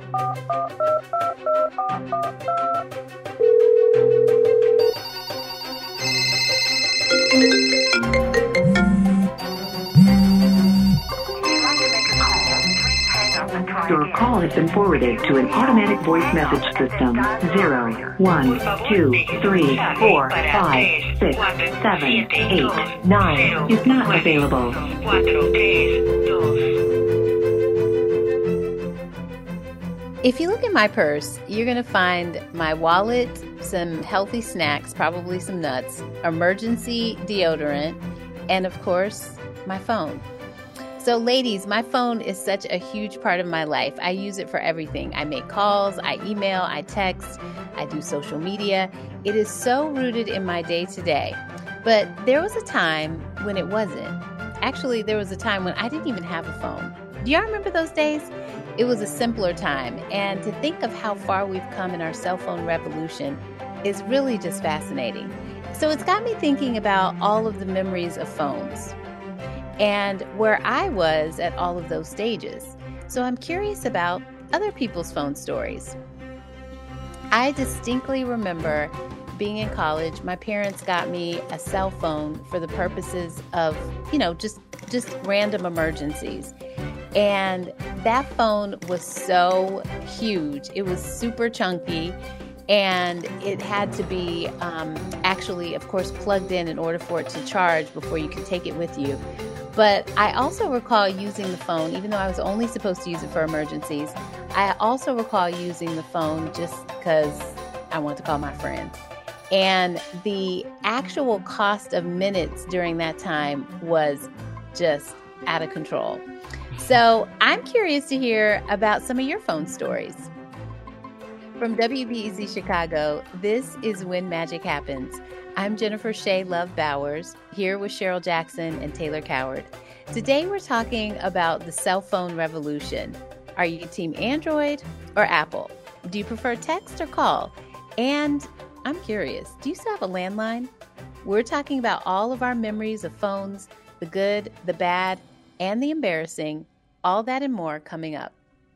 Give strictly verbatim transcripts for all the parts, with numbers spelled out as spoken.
Your call has been forwarded to an automatic voice message system. Zero, one, two, three, four, five, six, seven, eight, nine is not available. If you look in my purse, you're going to find my wallet, some healthy snacks, probably some nuts, emergency deodorant, and of course, my phone. So ladies, my phone is such a huge part of my life. I use it for everything. I make calls, I email, I text, I do social media. It is so rooted in my day-to-day. But there was a time when it wasn't. Actually, there was a time when I didn't even have a phone. Do y'all remember those days? It was a simpler time. And to think of how far we've come in our cell phone revolution is really just fascinating. So it's got me thinking about all of the memories of phones and where I was at all of those stages. So I'm curious about other people's phone stories. I distinctly remember being in college. My parents got me a cell phone for the purposes of, you know, just, just random emergencies. And that phone was so huge. It was super chunky. And it had to be um, actually, of course, plugged in in order for it to charge before you could take it with you. But I also recall using the phone, even though I was only supposed to use it for emergencies, I also recall using the phone just because I wanted to call my friend. And the actual cost of minutes during that time was just out of control. So I'm curious to hear about some of your phone stories. From W B E Z Chicago, this is When Magic Happens. I'm Jennifer Shea Love Bowers, here with Cheryl Jackson and Taylor Coward. Today we're talking about the cell phone revolution. Are you team Android or Apple? Do you prefer text or call? And I'm curious, do you still have a landline? We're talking about all of our memories of phones, the good, the bad, and the embarrassing. All that and more coming up.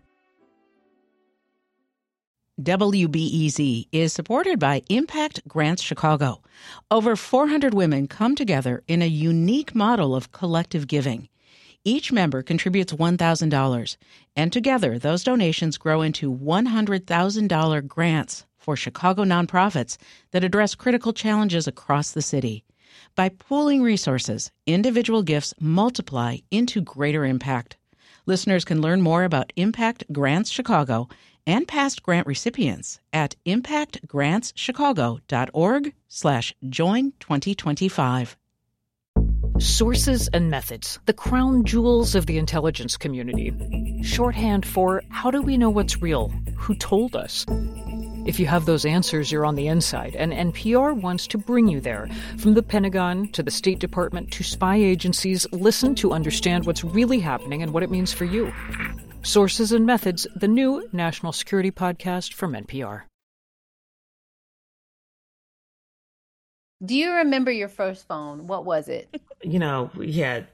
W B E Z is supported by Impact Grants Chicago. Over four hundred women come together in a unique model of collective giving. Each member contributes one thousand dollars, and together those donations grow into one hundred thousand dollars grants for Chicago nonprofits that address critical challenges across the city. By pooling resources, individual gifts multiply into greater impact. Listeners can learn more about Impact Grants Chicago and past grant recipients at impactgrantschicago.org slash join 2025. Sources and methods, the crown jewels of the intelligence community. Shorthand for how do we know what's real? Who told us? If you have those answers, you're on the inside, and N P R wants to bring you there. From the Pentagon to the State Department to spy agencies, listen to understand what's really happening and what it means for you. Sources and Methods, the new national security podcast from N P R. Do you remember your first phone? What was it? You know, we had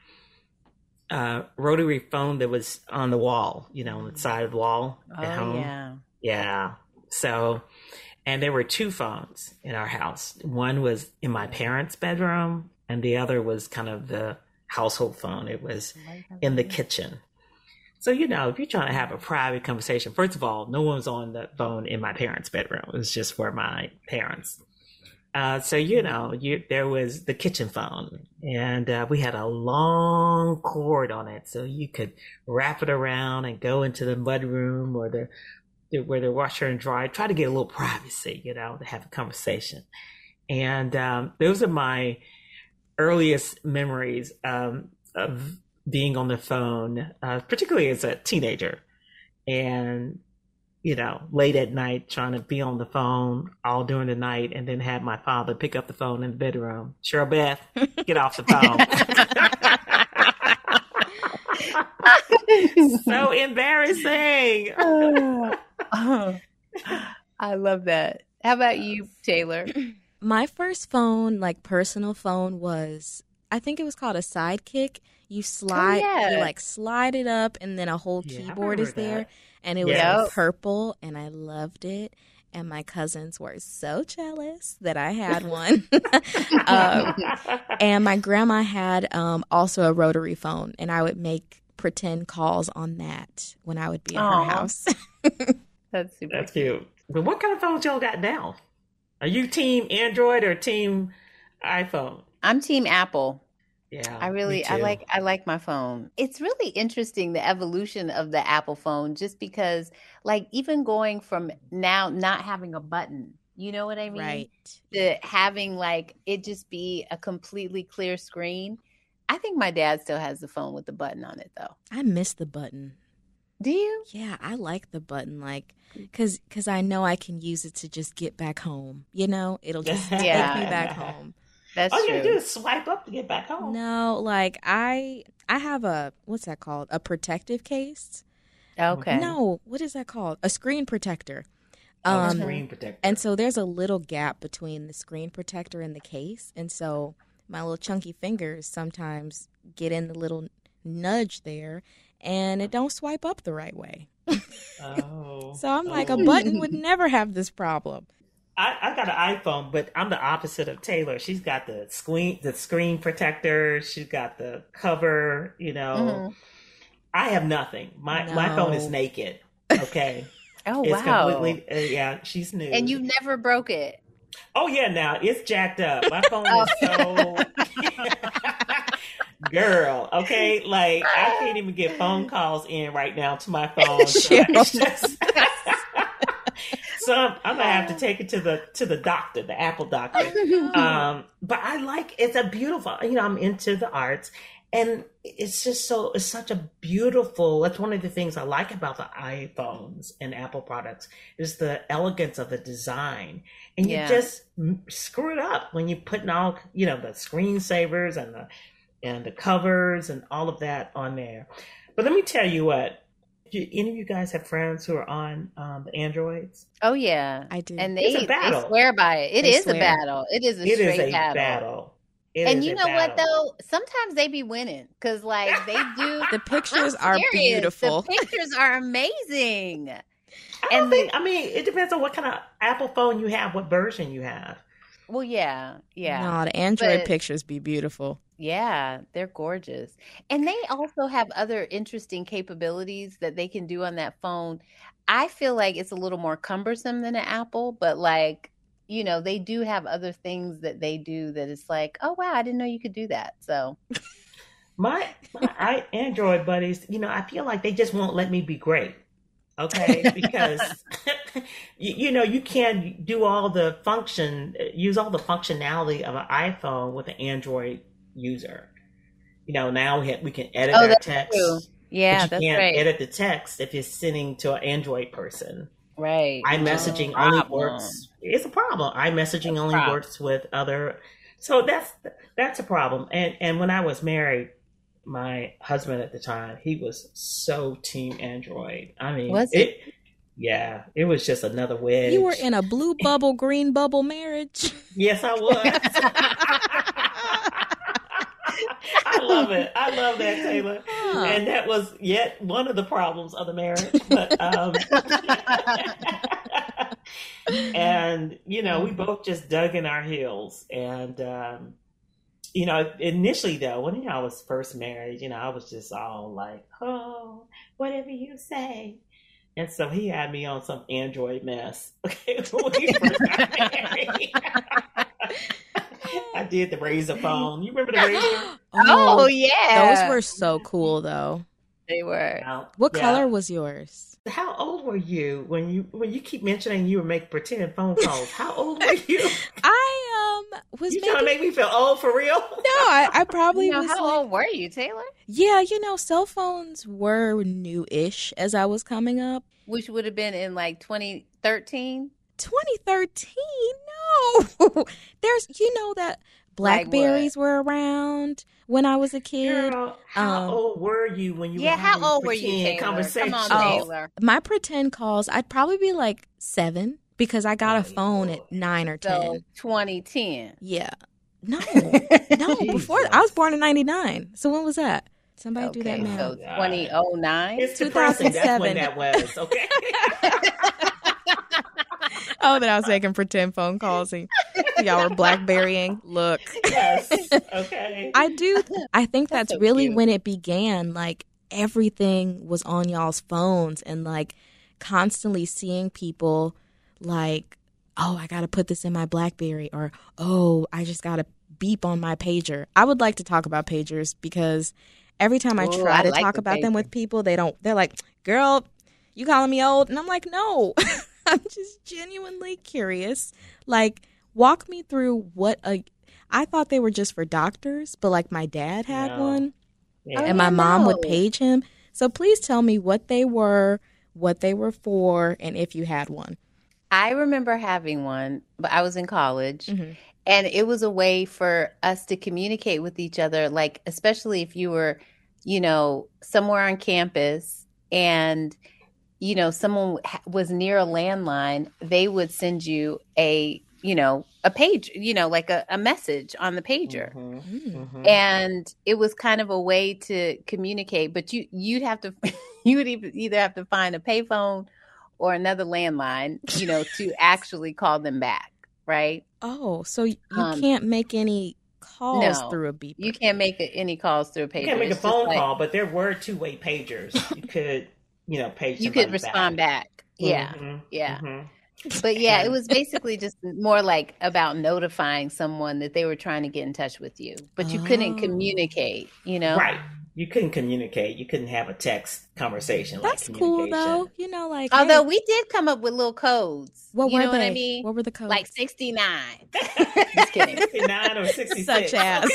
a rotary phone that was on the wall, you know, on the side of the wall at oh, home. Yeah. Yeah. So, and there were two phones in our house. One was in my parents' bedroom, and the other was kind of the household phone. It was in the kitchen. So, you know, if you're trying to have a private conversation, first of all, no one was on the phone in my parents' bedroom. It was just for my parents. Uh, so, you know, you, there was the kitchen phone, and uh, we had a long cord on it. So you could wrap it around and go into the mudroom or the, the where the washer and dryer, try to get a little privacy, you know, to have a conversation. And um, those are my earliest memories um, of being on the phone, uh, particularly as a teenager, and, you know, late at night trying to be on the phone all during the night, and then have my father pick up the phone in the bedroom. Cheryl Beth, get off the phone. So embarrassing. oh, oh, I love that. How about you, Taylor? My first phone, like personal phone, was, I think it was called a Sidekick. You slide, oh, yeah. you like slide it up, and then a whole Yeah, keyboard is there. that. And it was Yes. purple, and I loved it. And my cousins were so jealous that I had one. um, and my grandma had um, also a rotary phone, and I would make pretend calls on that when I would be in Aw. her house. That's super That's cute. But what kind of phones y'all got now? Are you team Android or team iPhone? I'm team Apple. Yeah, I really, me I too. like, I like my phone. It's really interesting, the evolution of the Apple phone, just because, like, even going from now not having a button, you know what I mean? Right. To having like it just be a completely clear screen. I think my dad still has the phone with the button on it, though. I miss the button. Do you? Yeah, I like the button, like, cause, cause I know I can use it to just get back home. You know, it'll just take Yeah. me back home. That's All you true. gotta do is swipe up to get back home. No, like I, I have a what's that called? A protective case. Okay. No, what is that called? A screen protector. Oh, Um, screen protector. And so there's a little gap between the screen protector and the case, and so my little chunky fingers sometimes get in the little nudge there, and it don't swipe up the right way. oh, So I'm like, Oh. a button would never have this problem. I, I got an iPhone, but I'm the opposite of Taylor. She's got the screen, the screen protector. She's got the cover. You know, Mhm. I have nothing. My my phone is No. naked. Okay, Oh, it's wow. completely. Uh, yeah, she's new. And you never broke it. Oh yeah, now it's jacked up. My phone is so. Girl, okay, like I can't even get phone calls in right now to my phone. So, it's just- so I'm, I'm gonna have to take it to the to the doctor, the Apple doctor. Um, but I like it's a beautiful. You know, I'm into the arts, and it's just so it's such a beautiful. That's one of the things I like about the iPhones and Apple products is the elegance of the design, and you Yeah. just m- screw it up when you're putting all you know the screensavers and the and the covers and all of that on there. But let me tell you what. Do any of you guys have friends who are on um, the Androids? Oh yeah, I do. and It's they, a battle. they swear by it. It They is a swear. battle. It is a It straight is a battle. battle. It And is you a know what battle. though? Sometimes they be winning because like they do. The pictures I'm are serious. beautiful. The pictures are amazing. I don't and- think. I mean, it depends on what kind of Apple phone you have, what version you have. Well, yeah, yeah. No, the Android But- pictures be beautiful. Yeah, they're gorgeous. And they also have other interesting capabilities that they can do on that phone. I feel like it's a little more cumbersome than an Apple, but like, you know, they do have other things that they do that it's like, oh, wow, I didn't know you could do that. So, My my I, Android buddies, you know, I feel like they just won't let me be great. Okay, because you, you know you can do all the function, use all the functionality of an iPhone with an Android user. You know, now we, have, we can edit Oh, our that's text. true. yeah, but you that's can't right. edit the text if you're sending to an Android person. Right. iMessaging No only problem. works. It's a problem. iMessaging only problem. works with other. So that's that's a problem. And and when I was married, my husband at the time, he was so team Android. I mean, Was it? Yeah, it was just another wedge. You were in a blue bubble, green bubble marriage. Yes, I was. I love it. I love that, Taylor. Huh. And that was yet one of the problems of the marriage. But um, and you know, we both just dug in our heels. And um, you know, initially though, when I was first married, you know, I was just all like, "Oh, whatever you say." And so he had me on some Android mess. Okay, when we first got married. I did the Razor phone. You remember the Razor? Oh, yeah. Those were so cool, though. They were. Now, What yeah. color was yours? How old were you when you when you keep mentioning you were making pretend phone calls? How old were you? I um was You maybe trying to make me feel old for real? no, I, I probably You know, was how like, old were you, Taylor? yeah, you know, cell phones were new-ish as I was coming up. Which would have been in like twenty thirteen. twenty thirteen? No. There's, you know, that Like Blackberries were around when I was a kid. Girl, how Um, old were you when you Yeah, were how having old were you, pretend Taylor? conversations? Come on, Oh. Taylor. My pretend calls, I'd probably be like seven because I got a Oh, phone Lord. at nine or So ten. twenty ten. Yeah. No, no, before Jesus. I was born in ninety-nine. So when was that? Somebody Okay, do that math. so twenty oh nine. It's depressing. That's when two thousand seven. that was. Okay. Oh, that I was making pretend phone calls and y'all were BlackBerrying. Look. Yes. Okay. I do. I think that's, That's so really cute. when it began. Like everything was on y'all's phones and like constantly seeing people like, oh, I got to put this in my BlackBerry, or, oh, I just got to beep on my pager. I would like to talk about pagers because every time I Ooh, try I to like talk the about them pager. with people, they don't, they're like, girl, you calling me old? And I'm like, no, I'm just genuinely curious. Like, walk me through what a, I thought they were just for doctors, but like my dad had No. one Yeah. and my mom would no. page him. So please tell me what they were, what they were for, and if you had one. I remember having one, but I was in college. Mhm. And it was a way for us to communicate with each other, like, especially if you were, you know, somewhere on campus and, you know, someone ha- was near a landline, they would send you a, you know, a page, you know, like a, a message on the pager. Mhm. Mm. Mhm. And it was kind of a way to communicate, but you, you'd have to, you would either either have to find a payphone or another landline, you know, to actually call them back. Right. Oh, so you Um, can't make any calls no, through a beeper. You can't make a- any calls through a pager. You can't make a It's just phone like- call, but there were two-way pagers. You could, you know, page. You could somebody respond back. Yeah. Mhm. Yeah. Mhm. But yeah, it was basically just more like about notifying someone that they were trying to get in touch with you, but you couldn't Oh. communicate, you know? Right. You couldn't communicate. You couldn't have a text conversation. That's like cool communication. though. You know, like Although hey, we did come up with little codes. what you were know they? what I mean? What were the codes? Like sixty-nine. Just kidding. sixty-nine or sixty-six. Such as.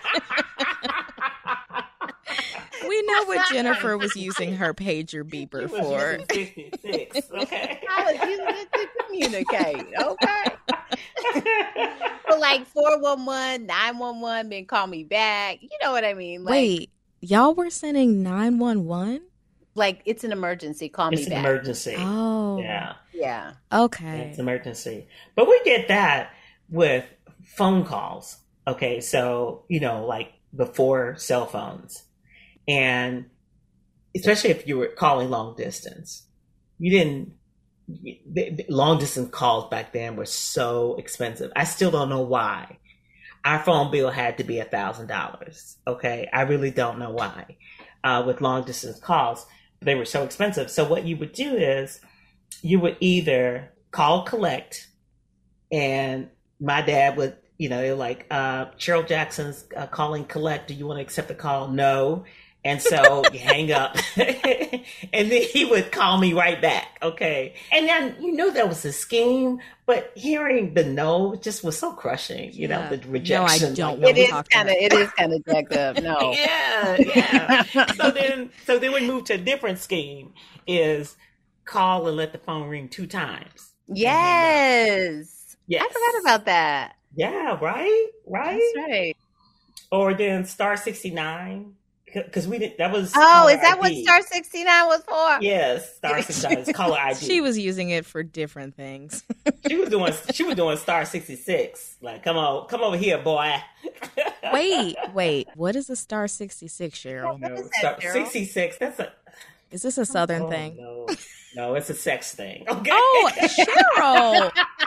We know what Jennifer was using her pager beeper It was for. using sixty-six. Okay. I was using it to communicate. Okay. But like four one one, nine one one, then call me back. You know what I mean? Like, Wait, y'all were sending nine one one? like it's an emergency. Call It's me an back. emergency. Oh. Yeah. Yeah. Okay. It's an emergency. But we did that with phone calls. Okay. So, you know, like before cell phones. And especially if you were calling long distance, you didn't, the, the long distance calls back then were so expensive. I still don't know why. Our phone bill had to be a thousand dollars. Okay. I really don't know why, uh, with long distance calls. They were so expensive. So what you would do is you would either call collect, and my dad would, you know, like, uh, Cheryl Jackson's uh, calling collect. Do you want to accept the call? No. And so you hang up and then he would call me right back. Okay. And then, you know, that was a scheme, but hearing the no just was so crushing, you Yeah. know, the rejection. don't like, It is talk to kind of her. it is kind of jacked up. No. yeah, yeah. so then, so then we moved to a different scheme: is call and let the phone ring two times. Yes. Yes. I forgot about that. Yeah, right, right. That's right. Or then star sixty nine, because we did that was. Oh, caller is that what I D. Star sixty-nine was for? Yes, star sixty nine is caller I D. She was using it for different things. She was doing. She was doing star sixty six. Like, come on, come over here, boy. Wait, wait. What is a star sixty-six, Cheryl? What No, is that, star Cheryl? sixty six. That's a. Is this a Southern Oh, thing? no, no, it's a sex thing. Okay. Oh, Cheryl.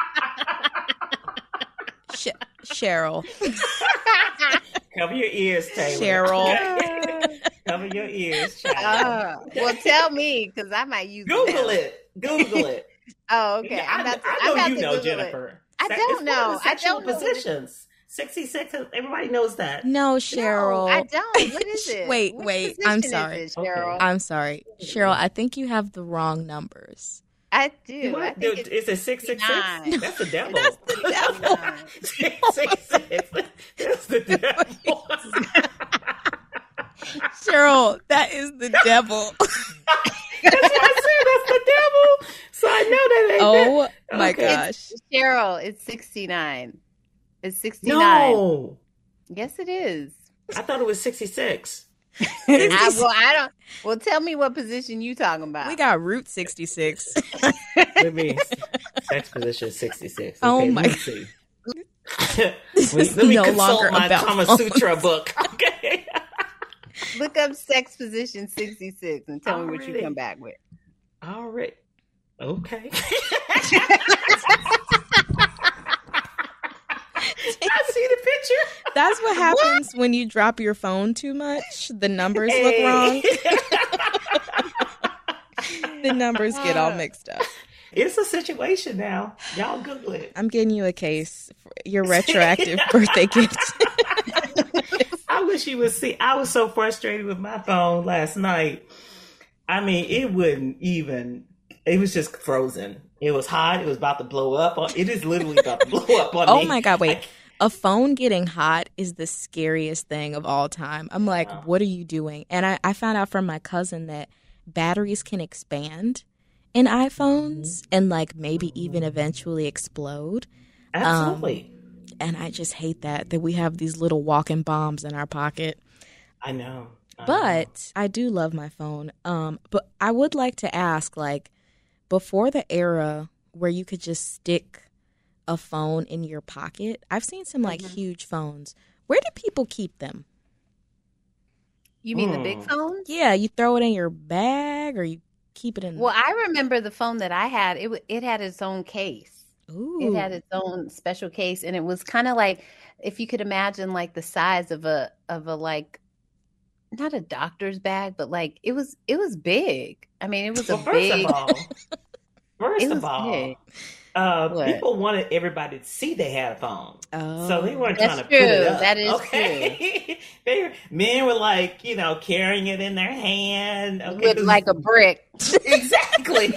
Sh- Cheryl. Cover your ears, Taylor. Cheryl. Cover your ears, child. Uh, well, tell me because I might use Google now. it. Google it. Oh, okay. Yeah, I'm I, about to, I I'm know about you to know, Google it. Jennifer. I Sex- don't it's one of know. the I sexual don't know what it is. positions. sixty-six. Everybody knows that. No, No, Cheryl. I don't. What is it? Wait, Which wait, position I'm is sorry. it, Cheryl? Okay. I'm sorry. Cheryl, I think you have the wrong numbers. I do. What? I think it's Is it six six six? nine. That's the devil. That's the devil. six six six. That's the devil. Cheryl, that is the devil. That's what I said. That's the devil. So I know that ain't Oh that. my Okay. gosh. Cheryl, it's sixty-nine. It's sixty-nine. No, Yes, it is. I thought it was sixty-six. I, well, I don't. Well, tell me what position you talking about. We got Route sixty-six. Let me sex position sixty-six. Oh Okay, my- let me see. This Let is me no consult longer my about Kama phones. Sutra book. Okay. Look up sex position sixty-six and tell me what you Already. come back with. All right. Okay. I see the picture. That's what happens what? when you drop your phone too much. The numbers Hey. look wrong. The numbers get all mixed up. It's a situation now. Y'all Google it. I'm getting you a case for your retroactive birthday gift. I wish you would see. I was so frustrated with my phone last night. I mean, it wouldn't even, it was just frozen. It was hot. It was about to blow up. On, it is literally about to blow up on Oh me. my God, wait. I, A phone getting hot is the scariest thing of all time. I'm like, Wow. what are you doing? And I, I found out from my cousin that batteries can expand in iPhones mm-hmm. and like maybe even eventually explode. Absolutely. Um, and I just hate that, that we have these little walking bombs in our pocket. I know. I But know. I do love my phone. Um, but I would like to ask, like, before the era where you could just stick a phone in your pocket, I've seen some like mm-hmm. huge phones. Where do people keep them? You mean mm. the big phones? Yeah, you throw it in your bag or you keep it in. Well, I remember the phone that I had. It w- it had its own case. Ooh. It had its own special case, and it was kind of like, if you could imagine, like the size of a of a like, not a doctor's bag, but like it was it was big. I mean, it was well, a first big. Of all, first it was of all, big. Uh, What? people wanted everybody to see they had a phone. Oh. So they weren't That's trying to true. put it up. That is okay? they were, men were like, you know, carrying it in their hand. Okay? With like a brick. Exactly.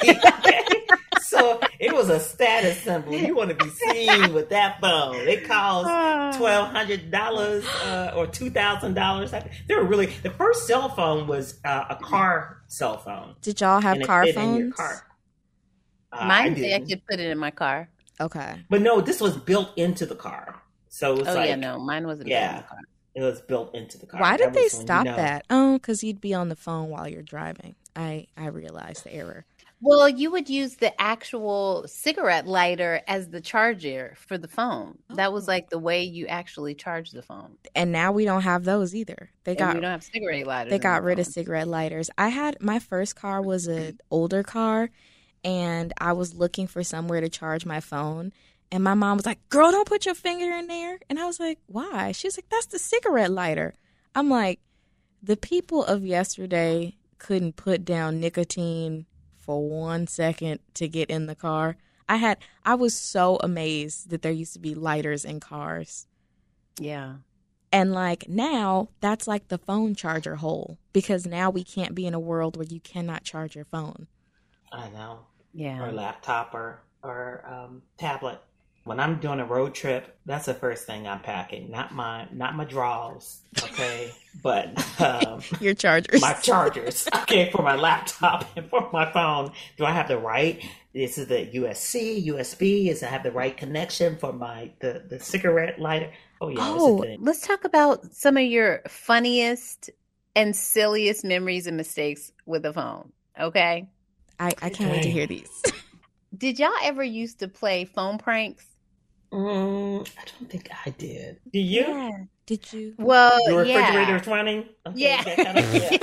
So it was a status symbol. You want to be seen with that phone. It cost twelve hundred dollars uh, or two thousand dollars. They were really, the first cell phone was uh, a car cell phone. Did y'all have and it car fit in your phones? car. Uh, Mine, I, I could put it in my car. Okay. But no, this was built into the car. So it was Oh like, yeah, no, mine wasn't. yeah, built in the car. it was built into the car. Why That did they was when, stop you know, that? Oh, because you'd be on the phone while you're driving. I, I realized the error. Well, you would use the actual cigarette lighter as the charger for the phone. Oh. That was like the way you actually charge the phone. And now we don't have those either. They and got we don't have cigarette lighters. They got rid phone. of cigarette lighters. I had my first car was an older car, and I was looking for somewhere to charge my phone. And my mom was like, "Girl, don't put your finger in there." And I was like, "Why?" She was like, "That's the cigarette lighter." I'm like, the people of yesterday couldn't put down nicotine for one second to get in the car. I had I was so amazed that there used to be lighters in cars. Yeah. And like now, that's like the phone charger hole, because now we can't be in a world where you cannot charge your phone. I know. Yeah. Or laptop or or um, tablet. When I'm doing a road trip, that's the first thing I'm packing. Not my not my drawers, okay, but um, Your chargers. my chargers, okay, for my laptop and for my phone. Do I have the right? This is the U S C, U S B. Is I have the right connection for my the, the cigarette lighter? Oh yeah. Oh, let's talk about some of your funniest and silliest memories and mistakes with a phone. Okay. I, I can't wait to hear these. Did y'all ever used to play phone pranks? Mm, I don't think I did. Do you? Yeah. Did you? Well, Your yeah. refrigerator's running? Okay, Yeah. that kind of, yeah.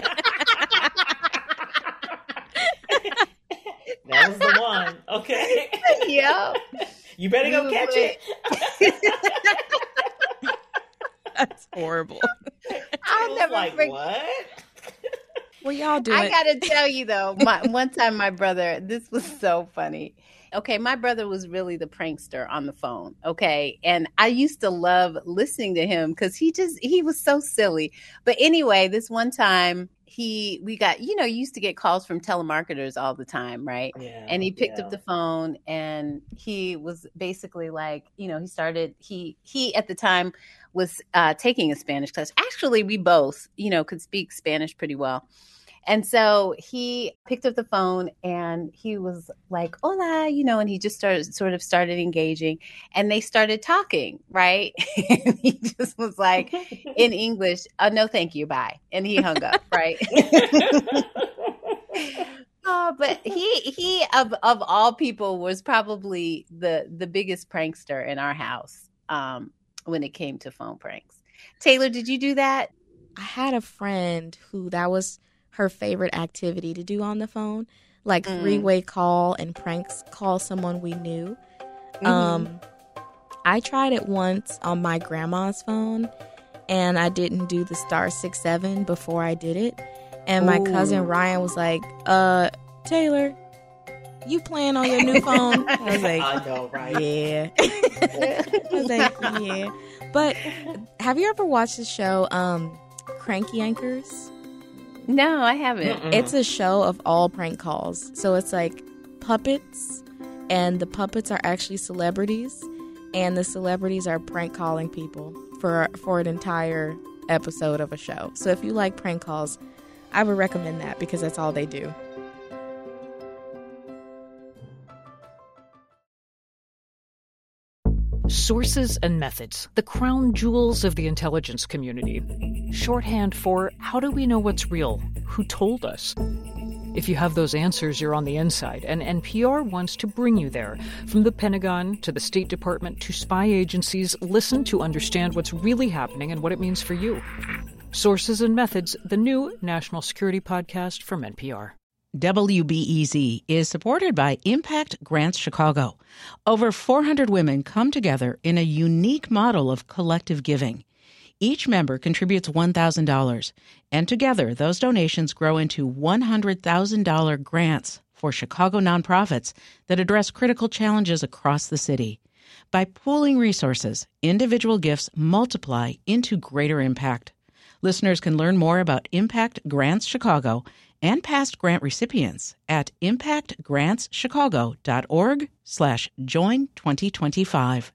That was the one. Okay. Yep. You better go You catch would. it. That's horrible. I'll was never like, forget. what? Well, y'all do I it. gotta tell you though, my, one time my brother, this was so funny. Okay, my brother was really the prankster on the phone. Okay, and I used to love listening to him because he just he was so silly. But anyway, this one time he we got you know you used to get calls from telemarketers all the time, right? Yeah, and he picked yeah. up the phone and he was basically like, you know, he started he he at the time was uh, taking a Spanish class. Actually, we both, you know, could speak Spanish pretty well. And so he picked up the phone and he was like, hola, you know, and he just started sort of started engaging and they started talking, right? And he just was like in English, oh, no, thank you, bye. And he hung up, right? Oh, but he he of of all people was probably the the biggest prankster in our house um, when it came to phone pranks. Taylor, did you do that? I had a friend who that was her favorite activity to do on the phone, like mm. three-way call and pranks call someone we knew. Mm-hmm. Um, I tried it once on my grandma's phone, and I didn't do the star six seven before I did it. And my Ooh. cousin Ryan was like, uh, Taylor, you playing on your new phone? I was like, I know, right? Yeah. I was like, yeah. But have you ever watched the show um, Cranky Anchors? No, I haven't. Mm-mm. It's a show of all prank calls. So it's like puppets, and the puppets are actually celebrities, and the celebrities are prank calling people for for an entire episode of a show. So if you like prank calls, I would recommend that because that's all they do. Sources and methods, the crown jewels of the intelligence community. Shorthand for how do we know what's real? Who told us? If you have those answers, you're on the inside, and N P R wants to bring you there. From the Pentagon to the State Department to spy agencies, listen to understand what's really happening and what it means for you. Sources and Methods, the new national security podcast from N P R. W B E Z is supported by Impact Grants Chicago. Over four hundred women come together in a unique model of collective giving. Each member contributes one thousand dollars, and together those donations grow into one hundred thousand dollars grants for Chicago nonprofits that address critical challenges across the city. By pooling resources, individual gifts multiply into greater impact. Listeners can learn more about Impact Grants Chicago and past grant recipients at impactgrantschicago.org slash join 2025.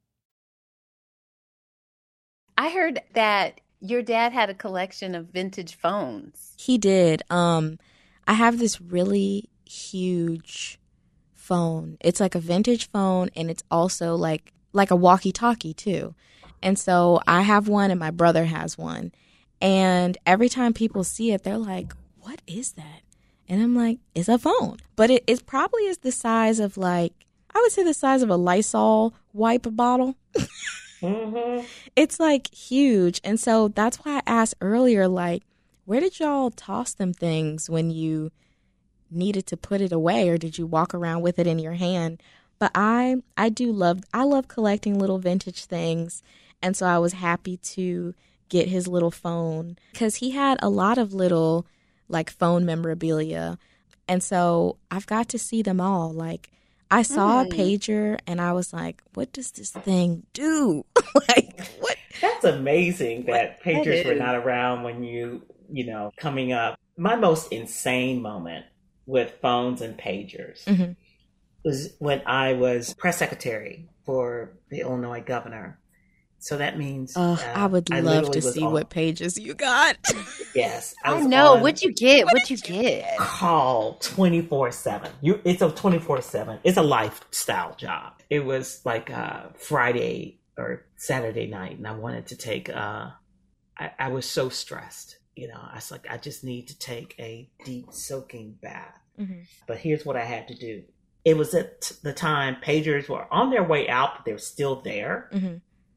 I heard that your dad had a collection of vintage phones. He did. Um, I have this really huge phone. It's like a vintage phone, and it's also like like a walkie-talkie too. And so I have one, and my brother has one. And every time people see it, they're like, what is that? And I'm like, it's a phone. But it, it probably is the size of like, I would say the size of a Lysol wipe bottle. Mm-hmm. It's like huge. And so that's why I asked earlier, like, where did y'all toss them things when you needed to put it away, or did you walk around with it in your hand? But I, I do love, I love collecting little vintage things. And so I was happy to get his little phone because he had a lot of little like phone memorabilia. And so I've got to see them all. Like, I saw mm. a pager and I was like, what does this thing do? Like, what? That's amazing that pagers were not around when you, you know, coming up. My most insane moment with phones and pagers mm-hmm. was when I was press secretary for the Illinois governor. So that means uh, uh, I would I love to see on, what pages you got. Yes, I, I know. What'd you get? What What'd you get? Call twenty-four seven. You, it's a twenty-four seven. It's a lifestyle job. It was like uh, Friday or Saturday night, and I wanted to take. Uh, I, I was so stressed. You know, I was like, I just need to take a deep soaking bath. Mm-hmm. But here's what I had to do. It was at the time pagers were on their way out, but they were still there. Mm-hmm.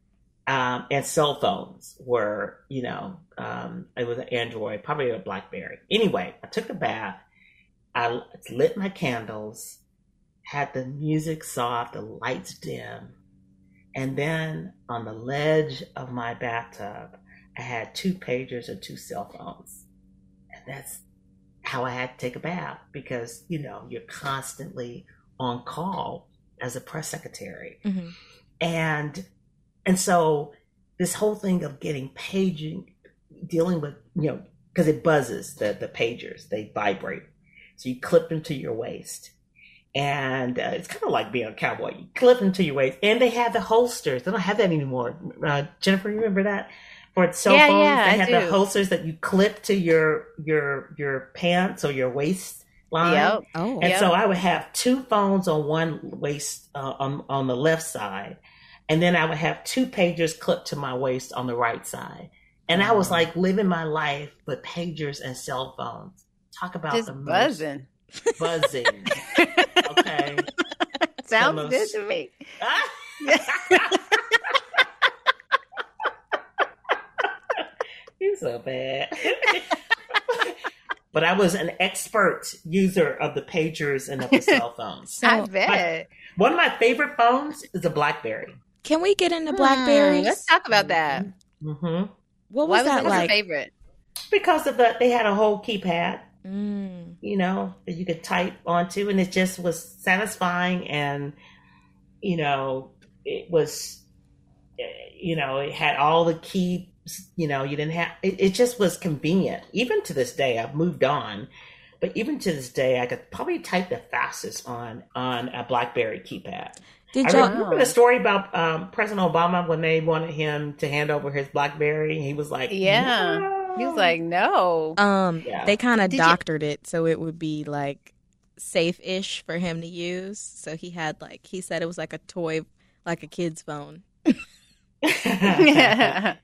Um, and cell phones were, you know, um, it was an Android, probably a BlackBerry. Anyway, I took a bath. I lit my candles, had the music soft, the lights dim. And then on the ledge of my bathtub, I had two pagers and two cell phones. And that's how I had to take a bath because, you know, you're constantly on call as a press secretary. Mm-hmm. And And so this whole thing of getting paging, dealing with, you know, because it buzzes, the, the pagers, they vibrate. So you clip them to your waist. And uh, it's kind of like being a cowboy. You clip them to your waist. And they have the holsters. They don't have that anymore. Uh, Jennifer, you remember that? For cell yeah, phones, yeah, they I had do. the holsters that you clip to your your your pants or your waistline. Yep. Oh, and yep. so I would have two phones on one waist, uh, on, on the left side. And then I would have two pagers clipped to my waist on the right side. And I was like living my life with pagers and cell phones. Talk about just the buzzing. Most buzzing. Okay. Sounds most... good to me. You so bad. But I was an expert user of the pagers and of the cell phones. So, I bet. My, one of my favorite phones is a BlackBerry. Can we get into Blackberries? Hmm, let's talk about that. Mm-hmm. What Why was that was like? your favorite? Because of the, they had a whole keypad, Mm. you know, that you could type onto, and it just was satisfying. And, you know, it was, you know, it had all the keys, you know, you didn't have, it, it just was convenient. Even to this day, I've moved on, but even to this day, I could probably type the fastest on, on a BlackBerry keypad. Did I y'all? remember the story about um, President Obama when they wanted him to hand over his BlackBerry. He was like, Yeah. "No." He was like, no. Um, Yeah. they kind of Did you- doctored it so it would be like safe-ish for him to use. So he had like he said it was like a toy, like a kid's phone. yeah,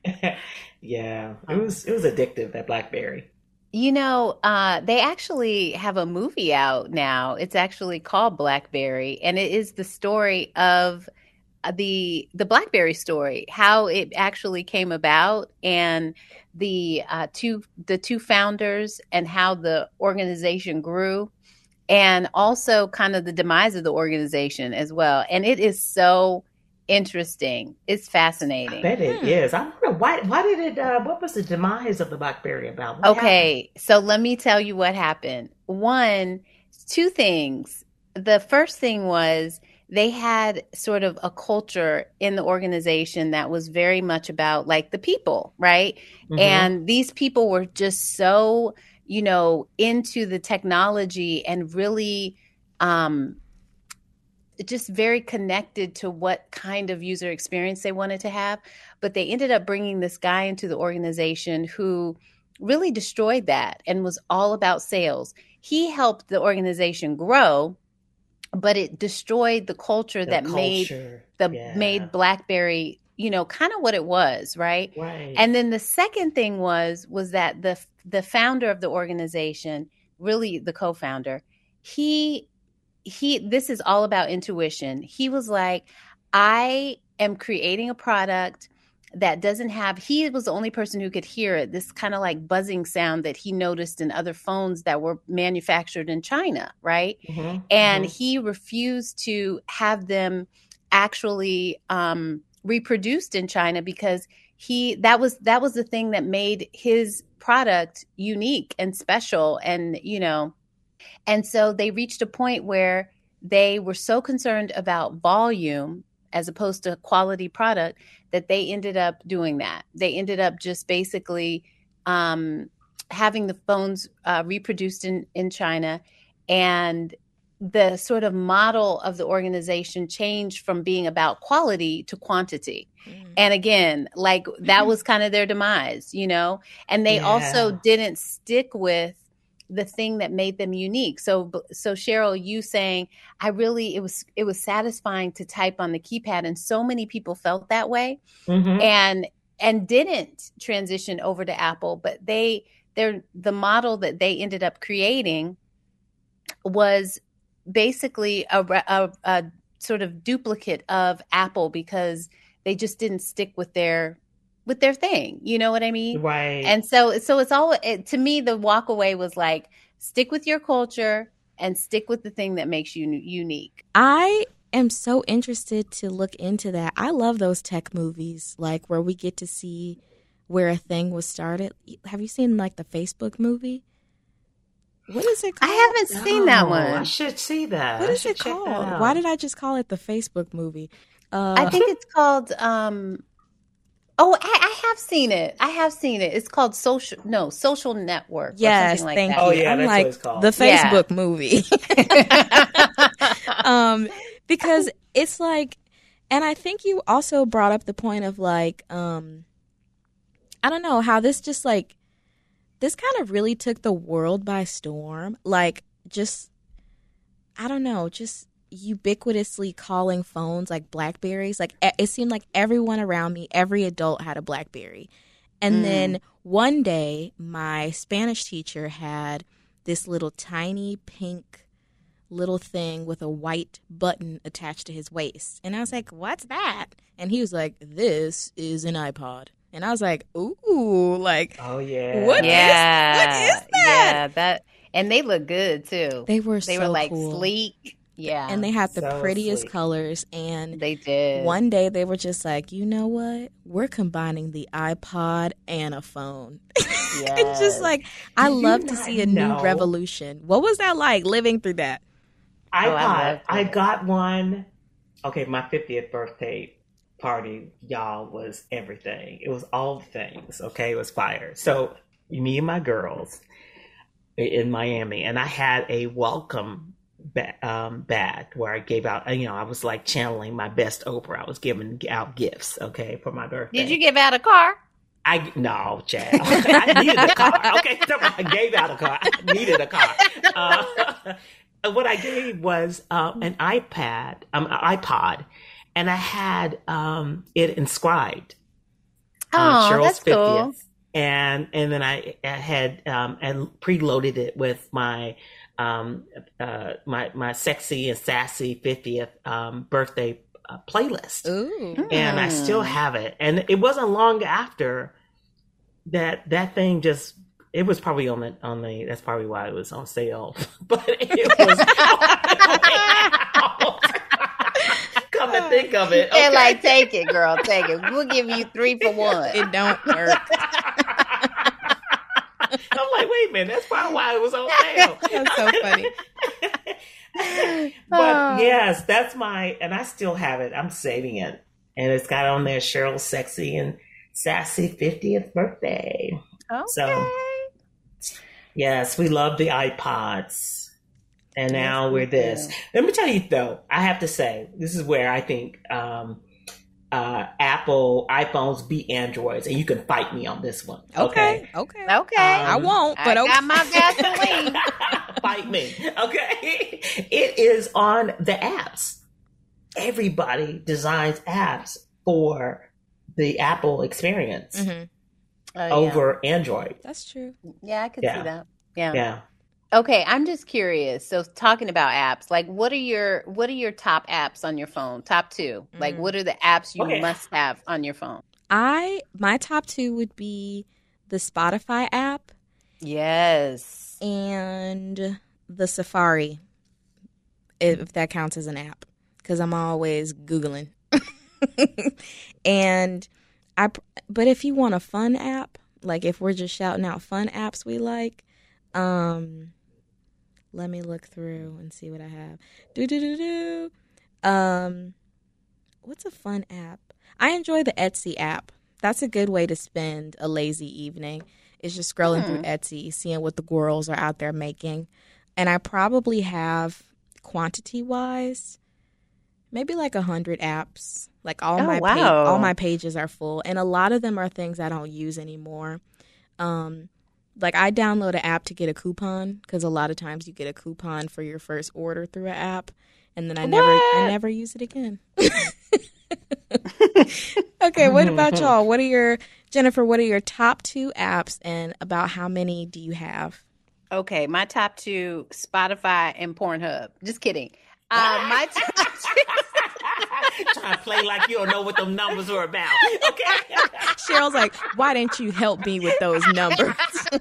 it was it was addictive, that BlackBerry. You know, uh, they actually have a movie out now. It's actually called Blackberry, and it is the story of the the BlackBerry story, how it actually came about, and the uh, two the two founders, and how the organization grew, and also kind of the demise of the organization as well. And it is so interesting. It's fascinating. I bet it is. I wonder why. Why did it? Uh, what was the demise of the BlackBerry about? What Okay, so let me tell you what happened. One, two things. The first thing was they had sort of a culture in the organization that was very much about like the people, right? Mhm. And these people were just so, you know, into the technology and really um, just very connected to what kind of user experience they wanted to have. But they ended up bringing this guy into the organization who really destroyed that and was all about sales. He helped the organization grow, but it destroyed the culture The that made culture. the Yeah. made BlackBerry, you know, kind of what it was, right? Right. And then the second thing was was that the the founder of the organization, really the co-founder, he he this is all about intuition. He was like, I am creating a product that doesn't have, he was the only person who could hear it, this kind of like buzzing sound that he noticed in other phones that were manufactured in China, right? Mhm, And mhm. he refused to have them actually um, reproduced in China because he that was that was the thing that made his product unique and special, and you know, and so they reached a point where they were so concerned about volume as opposed to quality product that they ended up doing that. They ended up just basically um, having the phones uh, reproduced in, in China, and the sort of model of the organization changed from being about quality to quantity. Mm. And again, like that was kind of their demise, you know, and they Yeah. also didn't stick with the thing that made them unique. So, so Cheryl, you saying, I really, it was, it was satisfying to type on the keypad. And so many people felt that way Mhm. and, and didn't transition over to Apple, but they, they're the model that they ended up creating was basically a, a, a sort of duplicate of Apple because they just didn't stick with their with their thing. You know what I mean? Right. And so so it's all it, to me the walk away was like stick with your culture and stick with the thing that makes you unique. I am so interested to look into that. I love those tech movies, like where we get to see where a thing was started. Have you seen like the Facebook movie? What is it called? I haven't seen that Oh, one. I should see that. What I is should it check that called? out. Why did I just call it the Facebook movie? Uh, I think it's called um Oh, I, I have seen it. I have seen it. It's called Social No, Social Network or yes, something like thank that. Oh, you. yeah, I'm that's what like it's called. the Yeah. Facebook movie. um, because it's like, and I think you also brought up the point of like, um, I don't know how this just like, this kind of really took the world by storm. Like, just, I don't know, just ubiquitously calling phones like Blackberries. Like, e- it seemed like everyone around me, every adult had a Blackberry. And Mm. then one day, my Spanish teacher had this little tiny pink little thing with a white button attached to his waist. And I was like, what's that? And he was like, this is an iPod. And I was like, ooh, like, oh yeah, what yeah, is, what is that? Yeah, that, and they look good too. They were they so were like cool. sleek. Yeah, And they had the So prettiest sleek. colors. And they did. one day they were just like, you know what? We're combining the iPod and a phone. It's just like, I Did you love to not see a know? new revolution. What was that like living through that? I iPod. loved I, it. got one. Okay, my fiftieth birthday party, y'all, was everything. It was all the things. Okay, it was fire. So me and my girls in Miami, and I had a welcome ba- um, bag where I gave out. You know, I was like channeling my best Oprah. I was giving out gifts. Okay, for my birthday. Did you give out a car? I no, Chad. I needed a car. Okay, so I gave out a car. I needed a car. Uh, what I gave was uh, an iPad, um, an iPod, and I had um, it inscribed. Oh, Cheryl's that's cool. fiftieth. And and then I, I had um, and preloaded it with my um, uh, my my sexy and sassy fiftieth um, birthday uh, playlist. Ooh. And I still have it. And it wasn't long after that that thing just, it was probably on the on the that's probably why it was on sale. But it was come to think of it. They're Okay. like, take it, girl, take it. We'll give you three for one. It don't work. I'm like, wait a minute, that's probably why it was on sale. That's so funny. But yes, that's my, and I still have it. I'm saving it. And it's got on there Cheryl's sexy and sassy fiftieth birthday. Okay. So, yes, we love the iPods. And now Yes, we're we this. do. Let me tell you, though, I have to say, this is where I think um, uh, Apple iPhones beat Androids. And you can fight me on this one. Okay. Okay. Okay. I Um, won't, but I okay. got my Vaseline. Fight me. Okay. It is on the apps. Everybody designs apps for the Apple experience Mhm. Oh, yeah. over Android. That's true. Yeah, I could Yeah. see that. Yeah. Yeah. Okay, I'm just curious. So talking about apps, like what are your what are your top apps on your phone? Top two. Like Mm. what are the apps you Okay. must have on your phone? I my top two would be the Spotify app Yes. and the Safari, if that counts as an app, because I'm always Googling. And I, but if you want a fun app, like if we're just shouting out fun apps we like, um, let me look through and see what I have. Do do do do. Um, what's a fun app? I enjoy the Etsy app. That's a good way to spend a lazy evening. It's just scrolling through Etsy, seeing what the girls are out there making. And I probably have, quantity-wise, maybe like a hundred apps. Like all Oh, my wow. pa- all my pages are full, and a lot of them are things I don't use anymore. Um, like I download an app to get a coupon because a lot of times you get a coupon for your first order through an app, and then I never I What? never use it again. Okay, what about y'all? What are your Jennifer? What are your top two apps, and about how many do you have? Okay, my top two: Spotify and Pornhub. Just kidding. Uh, my top Trying to play like you don't know what them numbers are about. Okay. Cheryl's like, why didn't you help me with those numbers?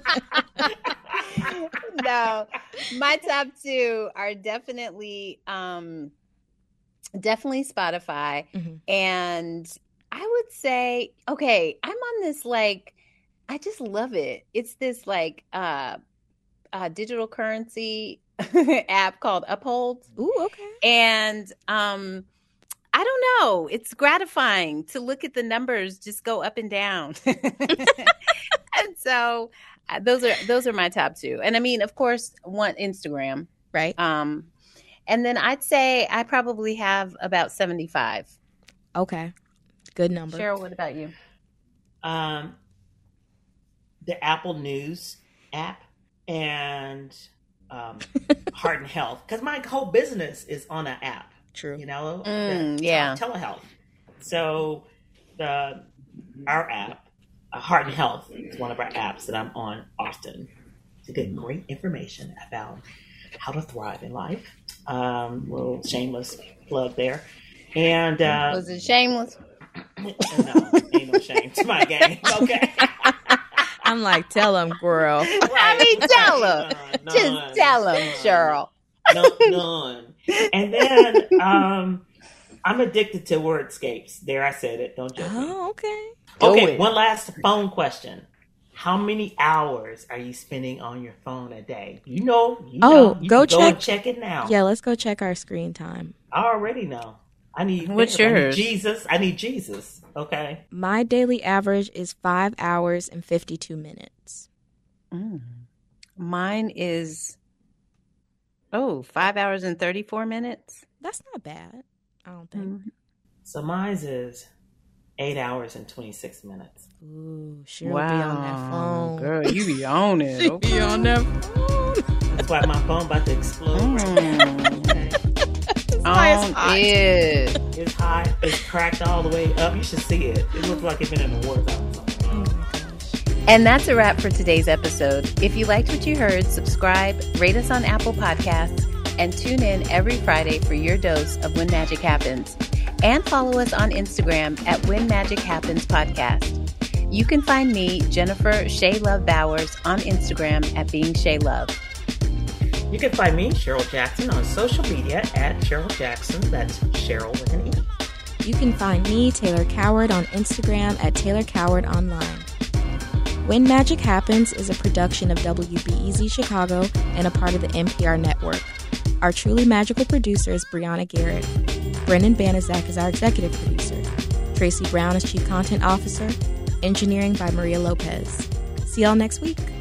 no, my top two are definitely, um, definitely Spotify, Mhm. and I would say, okay, I'm on this like, I just love it. It's this like uh, uh digital currency app called Uphold. Ooh, okay. And um I don't know, it's gratifying to look at the numbers just go up and down. And so uh, those are those are my top two. And I mean, of course, one Instagram. Right. Um and then I'd say I probably have about seventy-five. Okay. Good number. Cheryl, what about you? Um, the Apple News app and um, Heart and Health, because my whole business is on an app. True. You know, Mm, the yeah. tele- telehealth. So the our app, uh, Heart and Health, is one of our apps that I'm on often to get great information about how to thrive in life. Um, little shameless plug there, and uh, Was it shameless? No, ain't no shame to my game. Okay. I'm like, tell him, girl. I mean, tell him. None, Just none, tell him, none. Cheryl. No, none. And then um, I'm addicted to wordscapes. There, I said it. Don't judge me. Oh, okay. Okay, it. one last phone question. How many hours are you spending on your phone a day? You know. You Oh, know. You go can check. Go and check it now. Yeah, let's go check our screen time. I already know. I need. What's I need yours? Jesus. I need Jesus. Okay. My daily average is five hours and fifty-two minutes. Mm. Mine is, oh, five hours and thirty-four minutes. That's not bad, I don't think. Mm. So mine is eight hours and twenty-six minutes. Ooh, she'll be on that phone. Girl, you be on it. She Okay. be on that phone. That's why my phone about to explode. Mm. Okay. why it's On hot. it. It's hot. It's cracked all the way up. You should see it. It looks like it's been in a war zone. Oh my gosh. And that's a wrap for today's episode. If you liked what you heard, subscribe, rate us on Apple Podcasts, and tune in every Friday for your dose of When Magic Happens. And follow us on Instagram at When Magic Happens Podcast. You can find me, Jennifer Shea Love Bowers, on Instagram at Being Shea Love. You can find me, Cheryl Jackson, on social media at Cheryl Jackson. That's Cheryl with an E. You can find me, Taylor Coward, on Instagram at Taylor Coward Online. When Magic Happens is a production of W B E Z Chicago and a part of the N P R network. Our truly magical producer is Brianna Garrett. Brendan Banaszak is our executive producer. Tracy Brown is chief content officer. Engineering by Maria Lopez. See y'all next week.